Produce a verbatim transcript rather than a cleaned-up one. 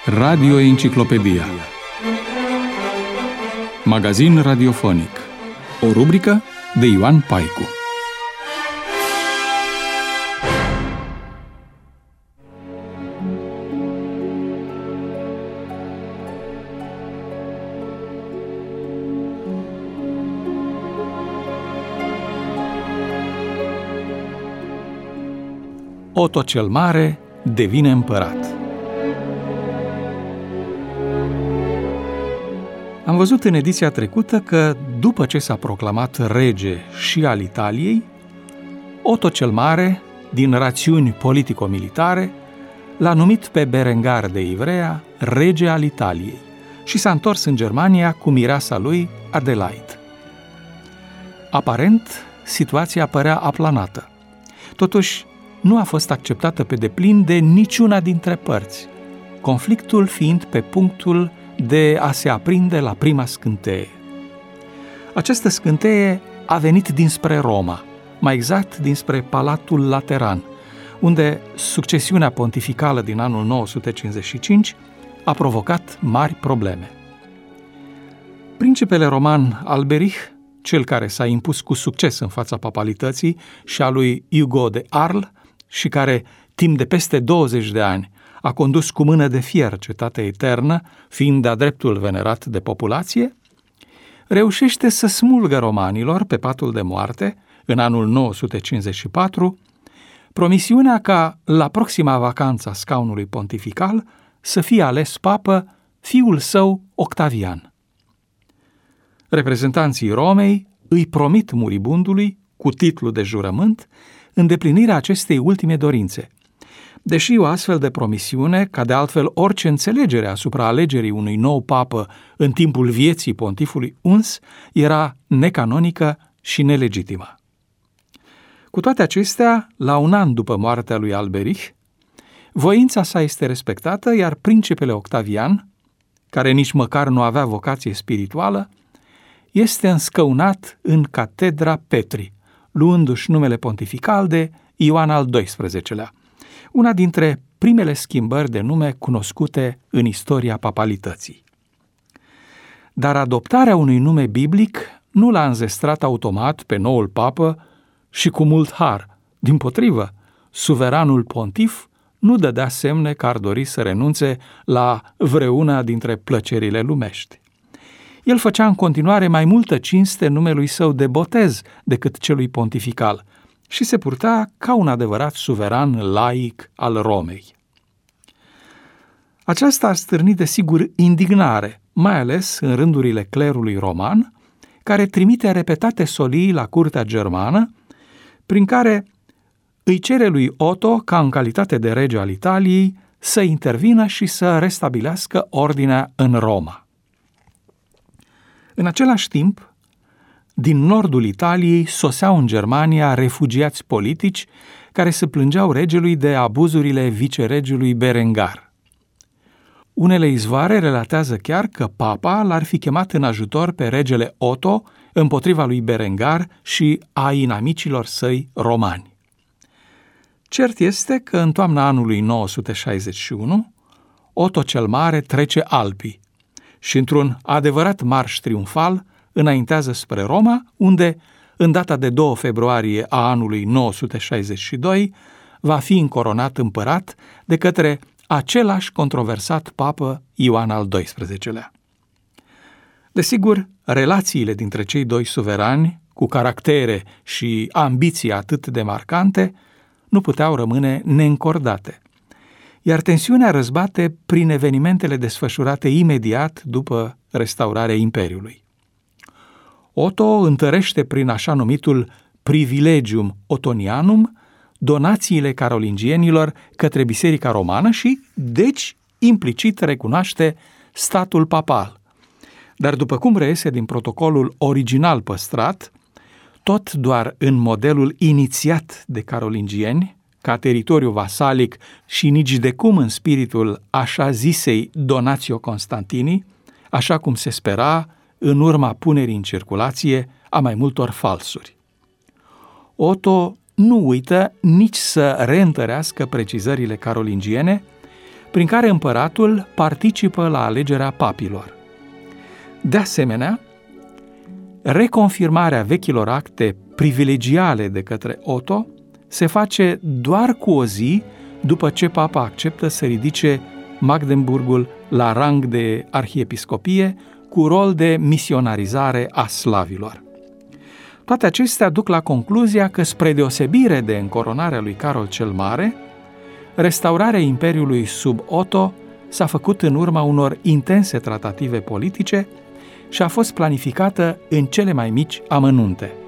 Radio Enciclopedia. Magazin radiofonic. O rubrică de Ioan Paicu. Oto cel Mare devine împărat. Am văzut în ediția trecută că, după ce s-a proclamat rege și al Italiei, Oto cel Mare, din rațiuni politico-militare, l-a numit pe Berengar de Ivrea rege al Italiei și s-a întors în Germania cu mireasa lui Adelaide. Aparent, situația părea aplanată. Totuși, nu a fost acceptată pe deplin de niciuna dintre părți, conflictul fiind pe punctul de a se aprinde la prima scânteie. Această scânteie a venit dinspre Roma, mai exact dinspre Palatul Lateran, unde succesiunea pontificală din anul nouă sute cincizeci și cinci a provocat mari probleme. Principele roman Alberich, cel care s-a impus cu succes în fața papalității, și a lui Hugo de Arles, și care, timp de peste douăzeci de ani, a condus cu mână de fier cetatea eternă, fiind de-a dreptul venerat de populație, reușește să smulgă romanilor pe patul de moarte, în anul nouă sute cincizeci și patru, promisiunea ca, la proxima vacanță a scaunului pontifical, să fie ales papă fiul său Octavian. Reprezentanții Romei îi promit muribundului, cu titlu de jurământ, îndeplinirea acestei ultime dorințe, deși o astfel de promisiune, ca de altfel orice înțelegere asupra alegerii unui nou papă în timpul vieții pontifului uns, era necanonică și nelegitimă. Cu toate acestea, la un an după moartea lui Alberich, voința sa este respectată, iar principele Octavian, care nici măcar nu avea vocație spirituală, este înscăunat în catedra Petri, luându-și numele pontifical de Ioan al doisprezecelea, una dintre primele schimbări de nume cunoscute în istoria papalității. Dar adoptarea unui nume biblic nu l-a înzestrat automat pe noul papă și cu mult har. Dimpotrivă, suveranul pontif nu dădea semne că ar dori să renunțe la vreuna dintre plăcerile lumești. El făcea în continuare mai multă cinste numelui său de botez decât celui pontifical și se purta ca un adevărat suveran laic al Romei. Aceasta a stârnit desigur indignare, mai ales în rândurile clerului roman, care trimite repetate solii la curtea germană, prin care îi cere lui Oto, ca în calitate de rege al Italiei, să intervină și să restabilească ordinea în Roma. În același timp, din nordul Italiei soseau în Germania refugiați politici care se plângeau regelui de abuzurile viceregelui Berengar. Unele izvoare relatează chiar că papa l-ar fi chemat în ajutor pe regele Oto împotriva lui Berengar și a inamicilor săi romani. Cert este că în toamna anului nouă sute șaizeci și unu, Oto cel Mare trece Alpii și, într-un adevărat marș triumfal, înaintează spre Roma, unde, în data de doi februarie a anului nouă sute șaizeci și doi, va fi încoronat împărat de către același controversat papă Ioan al doisprezecelea. Desigur, relațiile dintre cei doi suverani, cu caractere și ambiții atât de marcante, nu puteau rămâne neîncordate, iar tensiunea răzbate prin evenimentele desfășurate imediat după restaurarea Imperiului. Oto întărește prin așa numitul privilegium otonianum donațiile carolingienilor către Biserica Romană și, deci, implicit recunoaște statul papal. Dar după cum reiese din protocolul original păstrat, tot doar în modelul inițiat de carolingieni, ca teritoriu vasalic și nici de cum în spiritul așa zisei Donatio Constantini, așa cum se spera în urma punerii în circulație a mai multor falsuri. Oto nu uită nici să reîntărească precizările carolingiene, prin care împăratul participă la alegerea papilor. De asemenea, reconfirmarea vechilor acte privilegiale de către Otto se face doar cu o zi după ce papa acceptă să ridice Magdeburgul la rang de arhiepiscopie cu rol de misionarizare a slavilor. Toate acestea duc la concluzia că, spre deosebire de încoronarea lui Carol cel Mare, restaurarea Imperiului sub Otto s-a făcut în urma unor intense tratative politice și a fost planificată în cele mai mici amănunte.